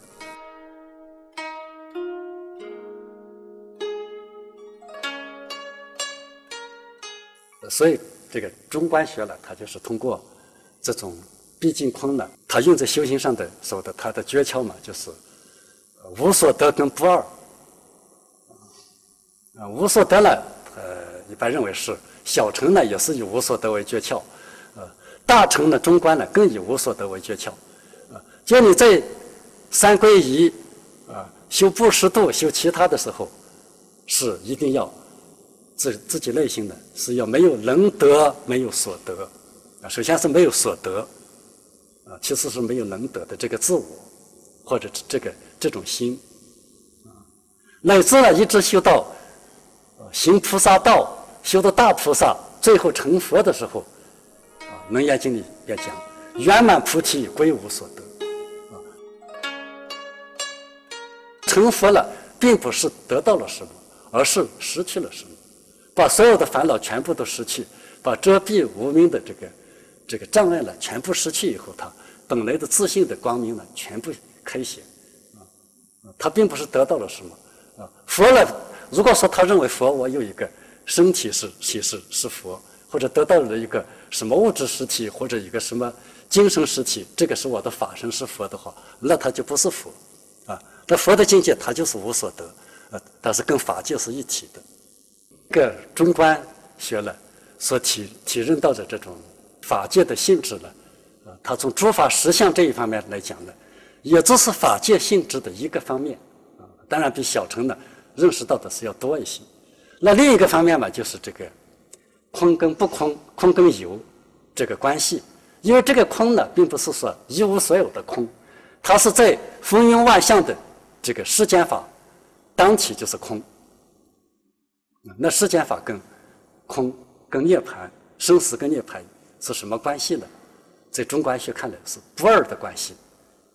所以这个中观学呢，它就是通过这种毕竟空呢，他用在修行上的时候的他的诀窍嘛，就是无所得跟不二。无所得呢，一般认为是小乘呢，也是以无所得为诀窍，大乘呢，中观呢，更以无所得为诀窍。就你在三皈依修布施度、修其他的时候，是一定要自己内心的是要没有能得，没有所得。首先是没有所得，其次是没有能得的这个自我，或者这种心，乃至呢一直修到行菩萨道，修到大菩萨，最后成佛的时候，《楞严经》里也讲，圆满菩提归无所得。成佛了，并不是得到了什么，而是失去了什么，把所有的烦恼全部都失去，把遮蔽无明的这个障碍了全部失去以后，他本来的自信的光明呢全部开显。他并不是得到了什么佛了。如果说他认为佛我有一个身体是佛，或者得到了一个什么物质实体，或者一个什么精神实体，这个是我的法身是佛的话，那他就不是佛那佛的境界他就是无所得但是跟法界是一体的。个中观学了所体认到的这种法界的性质了他从诸法实相这一方面来讲呢，也只是法界性质的一个方面当然比小乘呢认识到的是要多一些。那另一个方面嘛，就是这个空跟不空，空跟有这个关系。因为这个空呢，并不是说一无所有的空，它是在风云万象的这个世间法当体就是空。那世间法跟空跟涅槃、生死跟涅槃是什么关系呢？在中观学看来是不二的关系。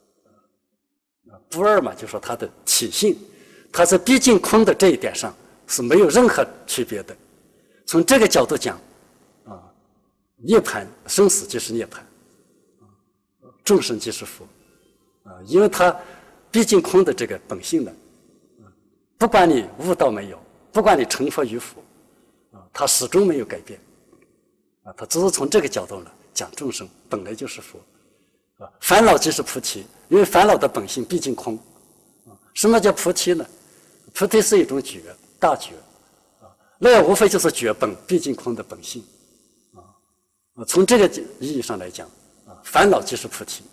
不二嘛，就说它的体性，它在毕竟空的这一点上是没有任何区别的。从这个角度讲涅槃生死即是涅槃众生即是佛因为它毕竟空的这个本性呢不管你悟道没有，不管你成佛与否它始终没有改变它只是从这个角度呢讲众生本来就是佛烦恼即是菩提，因为烦恼的本性毕竟空什么叫菩提呢？菩提是一种觉，大觉那也无非就是觉本毕竟空的本性从这个意义上来讲烦恼即是菩提。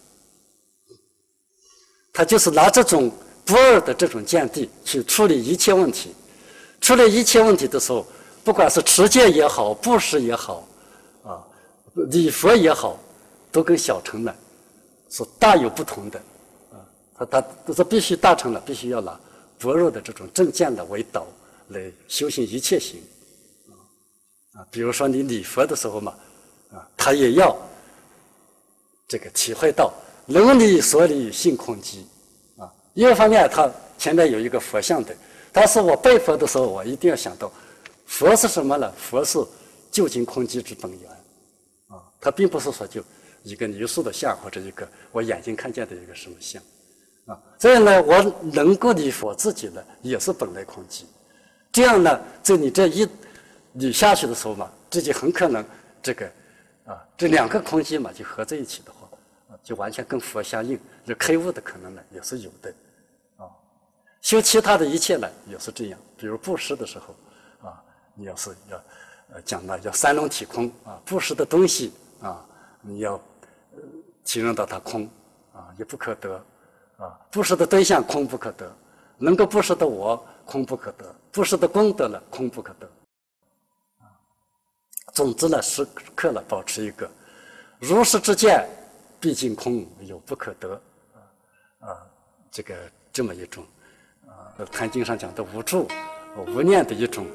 他就是拿这种不二的这种见地去处理一切问题。处理一切问题的时候，不管是持戒也好，布施也好礼佛也好，都跟小乘呢是大有不同的他这必须大乘了，必须要拿般若的这种正见了为导来修行一切行比如说你礼佛的时候嘛他也要这个体会到能理所理性空寂一个方面他前面有一个佛像的，但是我拜佛的时候我一定要想到佛是什么呢？佛是究竟空寂之本源他并不是说就一个泥塑的像，或者一个我眼睛看见的一个什么像这样呢我能够理佛自己呢也是本来空寂。这样呢在你这一理下去的时候嘛，自己很可能这两个空寂嘛就合在一起的话就完全跟佛相应，就开悟的可能呢也是有的修其他的一切呢也是这样。比如布施的时候你要是要讲了要三轮体空布施的东西你要体认到它空也不可得布施的对象空不可得，能够布施的我空不可得，布施的功德了空不可得总之呢时刻了保持一个如是之见毕竟空有不可得这么一种坛经上讲的无住无念的一种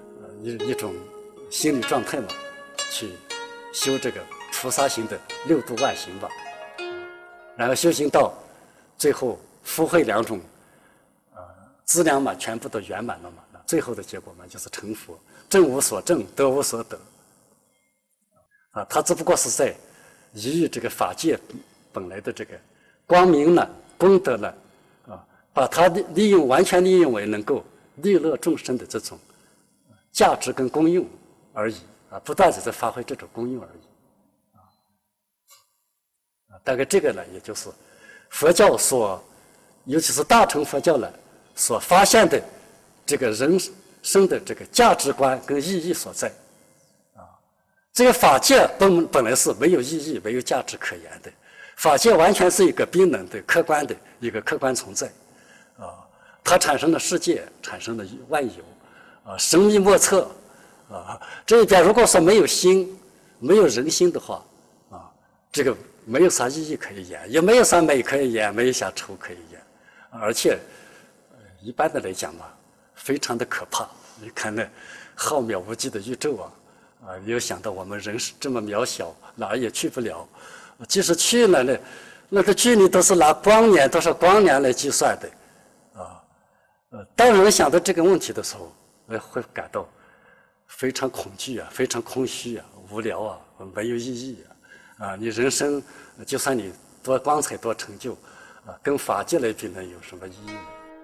心理状态嘛，去修这个菩萨行的六度万行吧然后修行到最后福慧两种资粮嘛全部都圆满了嘛，最后的结果嘛就是成佛，证无所证，得无所得他只不过是在依于这个法界本来的这个光明呢功德呢把它完全利用为能够利乐众生的这种价值跟功用而已不断地在发挥这种功用而已大概这个呢，也就是佛教尤其是大乘佛教呢所发现的这个人生的这个价值观跟意义所在。这个法界本来是没有意义、没有价值可言的，法界完全是一个冰冷的、客观的一个客观存在，它产生了世界，产生了万有，神秘莫测，这一点如果说没有心、没有人心的话，这个没有啥意义可以言，也没有啥美可以言，没有啥丑可以言，而且一般的来讲嘛，非常的可怕。你看那浩渺无际的宇宙没有想到我们人是这么渺小，哪儿也去不了。即使去了呢，那个距离都是拿光年来计算的，当人想到这个问题的时候，会感到非常恐惧非常空虚无聊没有意义你人生就算你多光彩多成就跟法界来比呢，有什么意义？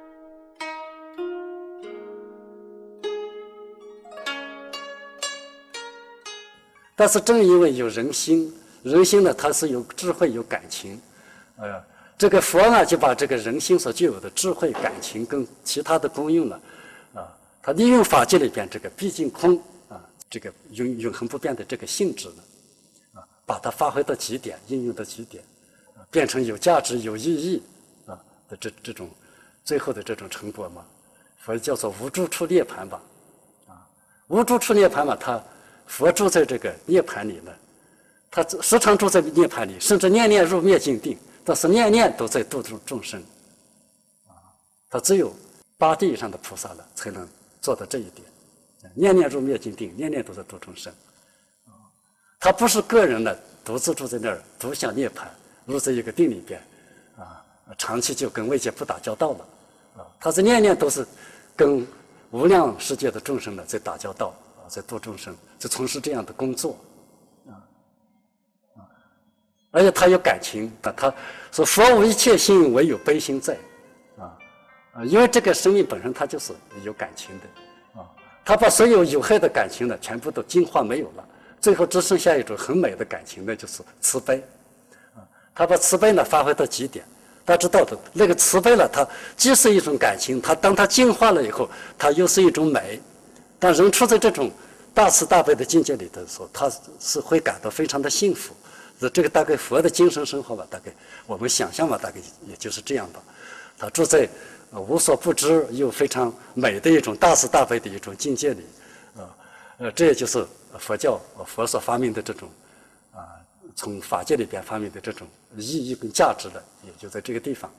但是正因为有人心呢，它是有智慧有感情，这个佛呢就把这个人心所具有的智慧感情跟其他的功用呢，它利用法界里边这个毕竟空这个永恒不变的这个性质呢，把它发挥到极点，应用到极点，变成有价值有意义的这种最后的这种成果嘛，佛叫做无住处涅槃吧，无住处涅槃嘛，佛住在这个涅槃里呢，他时常住在涅槃里，甚至念念入灭尽定，但是念念都在度众生，他只有8地以上的菩萨了才能做到这一点，念念入灭尽定，念念都在度众生，他不是个人呢独自住在那儿独享涅槃，入在一个定里边长期就跟外界不打交道了，他是念念都是跟无量世界的众生呢在打交道，在度众生，在从事这样的工作，而且他有感情，他说佛无一切心，唯有悲心在，因为这个生命本身它就是有感情的，他把所有有害的感情呢全部都净化没有了，最后只剩下一种很美的感情，那就是慈悲，他把慈悲呢发挥到极点。大家知道的那个慈悲呢，它既是一种感情，当它净化了以后，它又是一种美。当人处在这种大慈大悲的境界里的时候，他是会感到非常的幸福。这个大概佛的精神生活吧，大概我们想象吧，大概也就是这样吧。他住在无所不知又非常美的一种大慈大悲的一种境界里，这也就是佛所发明的这种从法界里边发明的这种意义跟价值的，也就在这个地方。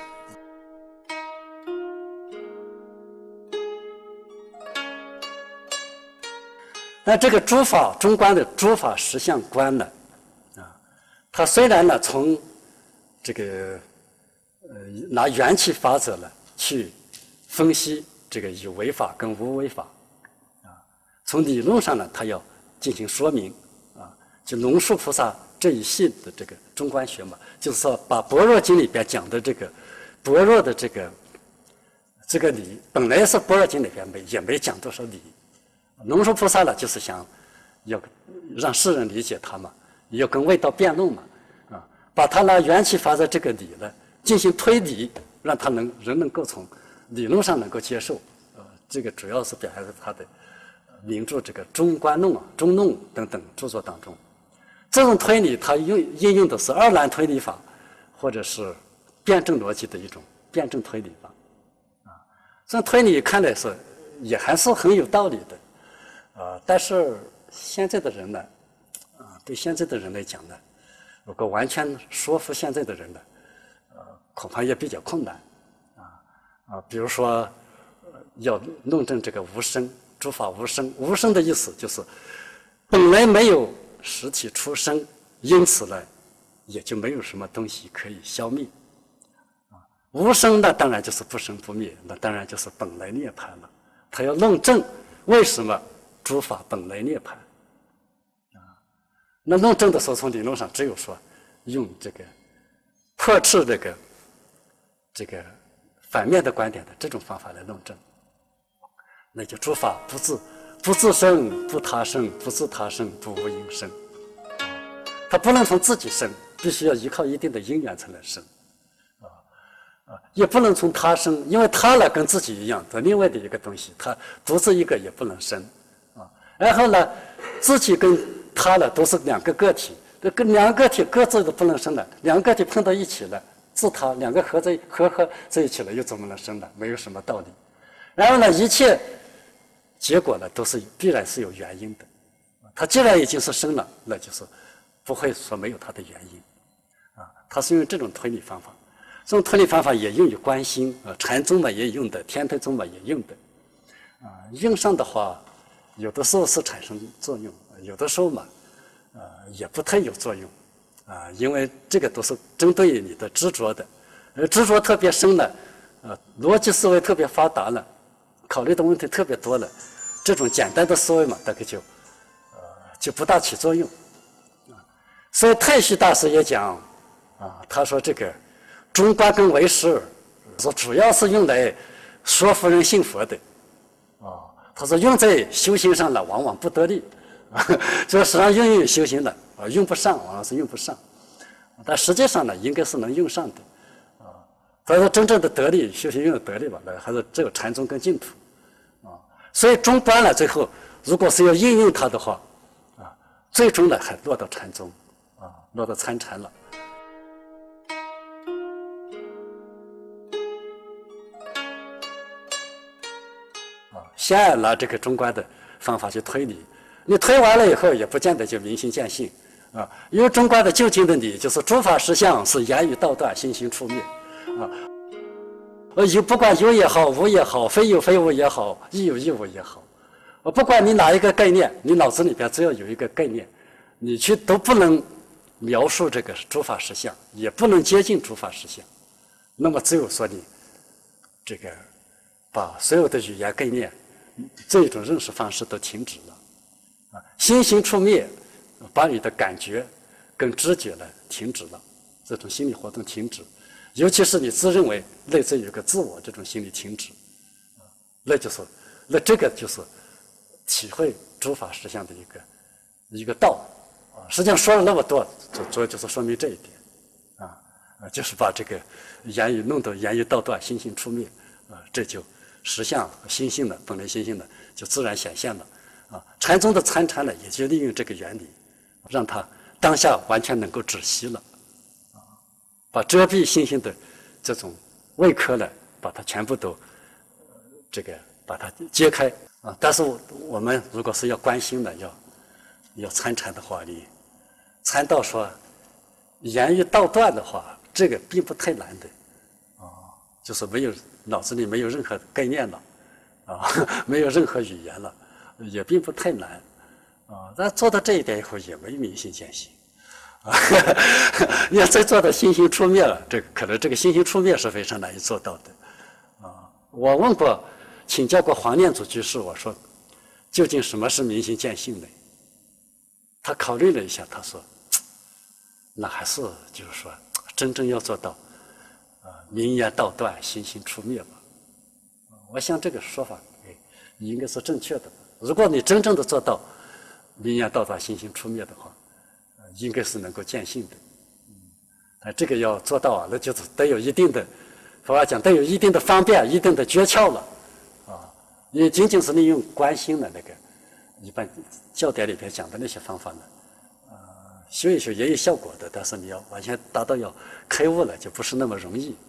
那这个诸法中观的诸法实相观呢，它虽然呢从这个拿缘起法则呢去分析这个有为法跟无为法，从理论上呢它要进行说明，就龙树菩萨这一系的这个中观学嘛，就是说把《般若经》里边讲的这个般若的这个理，本来是《般若经》里边也没讲多少理。龙树菩萨呢，就是想要让世人理解他嘛，要跟外道辩论嘛，把他拿缘起法则这个理呢进行推理，让他人能够从理论上能够接受，这个主要是表现在他的名著这个《中观论》中论等等著作当中。这种推理，它应用的是二元推理法，或者是辩证逻辑的一种辩证推理法，这种推理看来是也还是很有道理的。但是现在的人呢，对现在的人来讲呢，如果完全说服现在的人呢，恐怕也比较困难，比如说要论证这个无生，诸法无生，无生的意思就是本来没有实体出生，因此呢，也就没有什么东西可以消灭，无生那当然就是不生不灭，那当然就是本来涅槃了。他要论证为什么诸法本来涅槃，那论证的时候，从理论上只有说用这个破斥这个反面的观点的这种方法来论证，那就诸法不自生，不他生，不自他生，不无因生，它不能从自己生， 必须要依靠一定的因缘才能生，也不能从他生，因为他呢跟自己一样，在另外的一个东西，他独自一个也不能生，然后呢，自己跟他呢都是两个个体，这个两个个体各自都不能生了，两个个体碰到一起了，自他两个合在一起了，又怎么能生呢？没有什么道理。然后呢，一切结果呢都是必然是有原因的，他既然已经是生了，那就是不会说没有它的原因，他是用这种推理方法。这种推理方法也用于观心，禅宗嘛也用的，天台宗嘛也用的，用上的话，有的时候是产生作用，有的时候嘛，也不太有作用，因为这个都是针对你的执着的，执着特别深了，逻辑思维特别发达了，考虑的问题特别多了，这种简单的思维嘛，大概就不大起作用，所以太虚大师也讲，他说这个。中观跟唯识，说主要是用来说服人信佛的，他说用在修行上了，往往不得力，就实际上用于修行了，用不上，往往是用不上，但实际上呢，应该是能用上的，他说真正的得力，修行用的得力吧，那还是只有禅宗跟净土，所以中观呢，最后如果是要应用它的话，最终呢还落到禅宗，落到参禅了。先要拿这个中观的方法去推理，你推完了以后，也不见得就明心见性，因为中观的究竟的理就是诸法实相是言语道断，心行处灭，有不管有也好，无也好，非有非无也好，亦有亦无也好，不管你哪一个概念，你脑子里边只要有一个概念，你去都不能描述这个诸法实相，也不能接近诸法实相，那么只有说你这个把所有的语言概念这一种认识方式都停止了，心行处灭，把你的感觉跟知觉呢停止了，这种心理活动停止，尤其是你自认为内在有个自我这种心理停止，那这个就是体会诸法实相的一个道，实际上说了那么多，主要就是说明这一点，就是把这个言语弄得言语道断，心行处灭，这就实相心性的本来心性的就自然显现了，禅宗的参禅呢，也就利用这个原理，让它当下完全能够止息了，把遮蔽心性的这种外壳呢，把它全部都把它揭开，但是我们如果是要观心的，要参禅的话，你参到说言语道断的话，这个并不太难的，就是脑子里没有任何概念了，没有任何语言了，也并不太难，但做到这一点以后也没明心见性，你要再做到心行处灭了，可能这个心行处灭是非常难以做到的，我问过请教过黄念祖居士，我说究竟什么是明心见性呢？他考虑了一下，他说那还是就是说真正要做到名言道断，心行处灭吧。我想这个说法应该是正确的。如果你真正的做到名言道断，心行处灭的话，应该是能够见性的。这个要做到那就是得有一定的，佛法讲得有一定的方便，一定的诀窍了，也仅仅是利用观心的那个一般教典里边讲的那些方法呢，修一修也有效果的，但是你要完全达到要开悟了，就不是那么容易。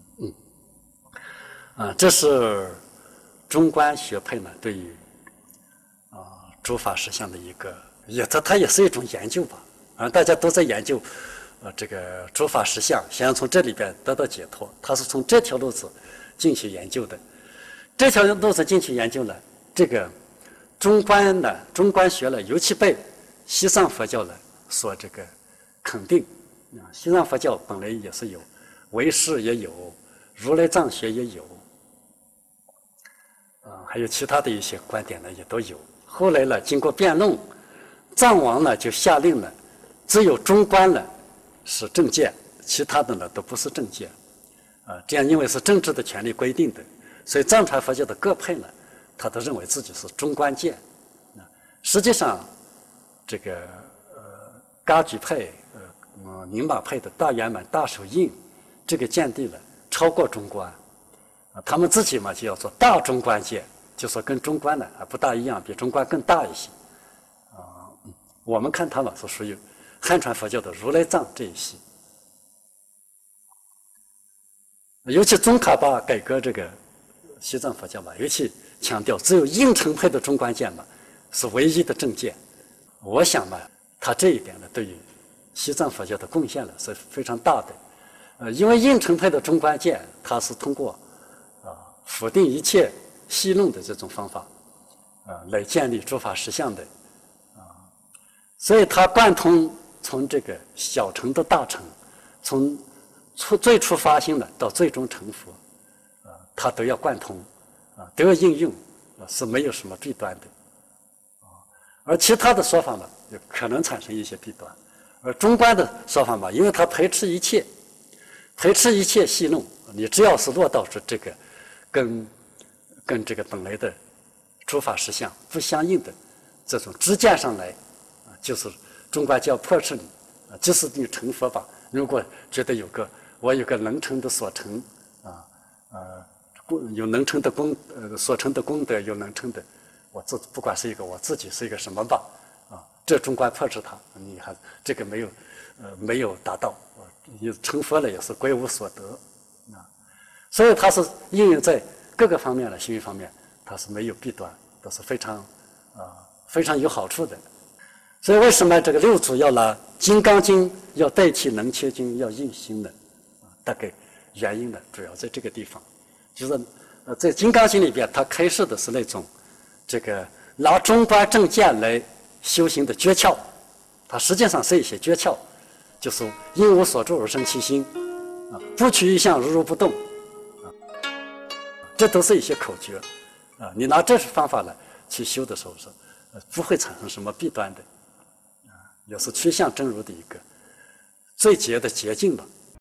这是中观学派呢对于诸法实相的一个，它也是一种研究吧。大家都在研究这个诸法实相，想要从这里边得到解脱，他是从这条路子进去研究的。这条路子进去研究呢，这个中观学呢，尤其被西藏佛教呢所这个肯定。西藏佛教本来也是有，唯识也有，如来藏学也有，还有其他的一些观点呢也都有。后来呢，经过辩论，藏王呢就下令了，只有中观呢是正见，其他的呢都不是正见。这样因为是政治的权利规定的，所以藏传佛教的各派呢，他都认为自己是中观见。实际上，这个噶举派、 宁玛派的大圆满大手印这个见地呢，超过中观他们自己嘛就要做大中观见，就说跟中观呢不大一样，比中观更大一些我们看他们是属于汉传佛教的如来藏这一系。尤其宗喀巴改革这个西藏佛教嘛，尤其强调只有应成派的中观见嘛是唯一的正见。我想嘛，他这一点呢，对于西藏佛教的贡献呢是非常大的。因为应成派的中观见，它是通过否定一切戏弄的这种方法来建立诸法实相的所以它贯通从这个小乘到大乘，从最初发心的到最终成佛它都要贯通都要应用是没有什么弊端的而其他的说法嘛有可能产生一些弊端，而中观的说法嘛，因为它排斥一切戏弄，你只要是落到这个跟这个本来的诸法实相不相应的这种知见上来就是中观就要破斥你即使你成佛吧，如果觉得我有个能成的所成有能成的所成的功德，有能成的不管是一个我自己是一个什么吧这中观破斥它，你还这个没有达到你成佛了也是归无所得所以它是应用在各个方面的行为方面，它是没有弊端，都是非常有好处的。所以为什么这个六祖要拿《金刚经》要代替《能切经》要印心呢？大概原因呢主要在这个地方，就是在《金刚经》里边，它开示的是那种这个拿中观正见来修行的诀窍，它实际上是一些诀窍，就是因无所住而生其心不取一相如如不动这都是一些口诀你拿这方法来去修的时候是不会产生什么弊端的也是趋向真如的一个最捷的捷径吧。